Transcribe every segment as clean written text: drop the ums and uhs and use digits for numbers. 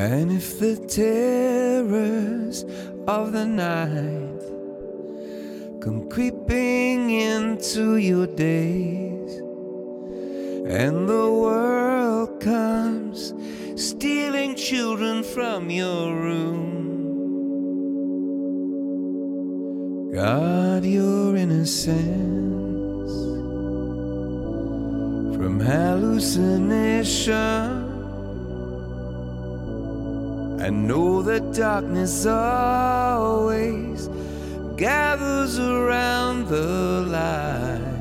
And if the terrors of the night come creeping into your days, and the world comes stealing children from your room, guard your innocence from hallucination. I know that darkness always gathers around the light.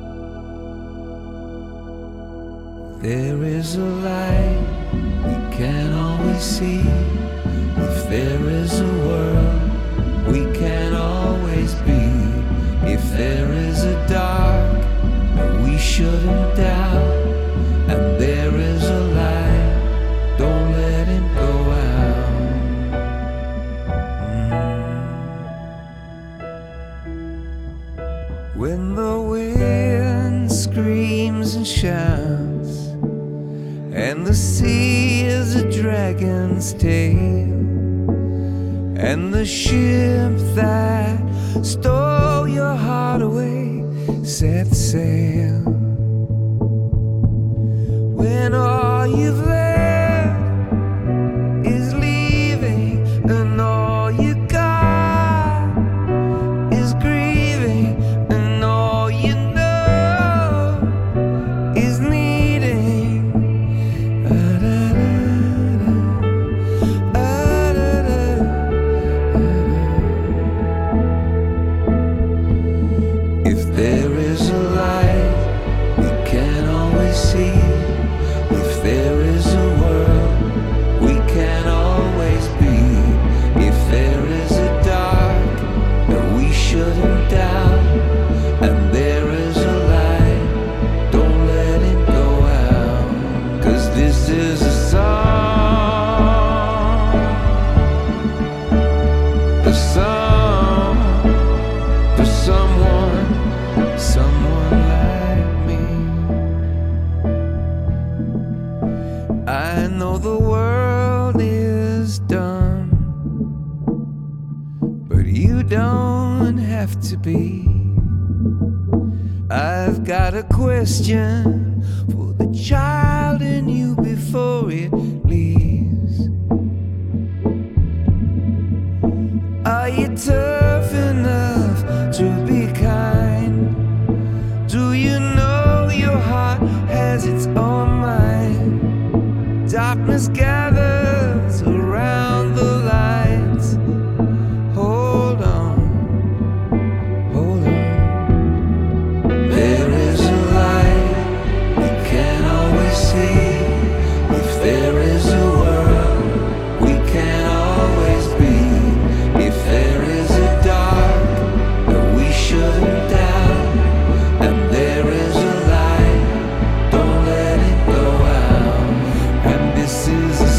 There is a light we can't always see. If there is a world we can't always be. If there is a dark that we shouldn't doubt, and there is a light, don't let him go out. When the wind screams and shouts, and the sea is a dragon's tail, and the ship that stole your heart away sets sail, when all you've left is leaving, and all you got is grieving, and all you know is needing. If there is a light we can't always see, if there is a world we can't always be, if there is a dark that we shouldn't doubt, and there is a light, don't let it go out. 'Cause this is a song for someone like me. I know the world is done, but you don't have to be. I've got a question for the child in you before it leaves. Are you tough enough to be kind? Do you know your heart has its own mind? Darkness gathers around the lights. Hold on, hold on. There is a light we can't always see. If there is a world we can't always be. If there is a dark that we shouldn't doubt, and there is a light, don't let it go out. And this is a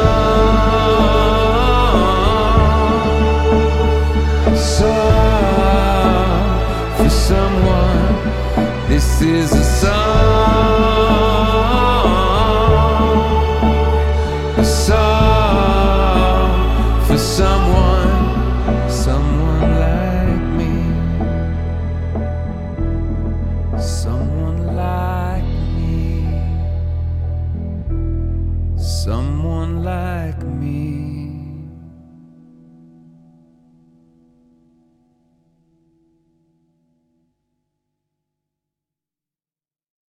song for someone. This is a song for someone like me. Someone like me. Someone like me.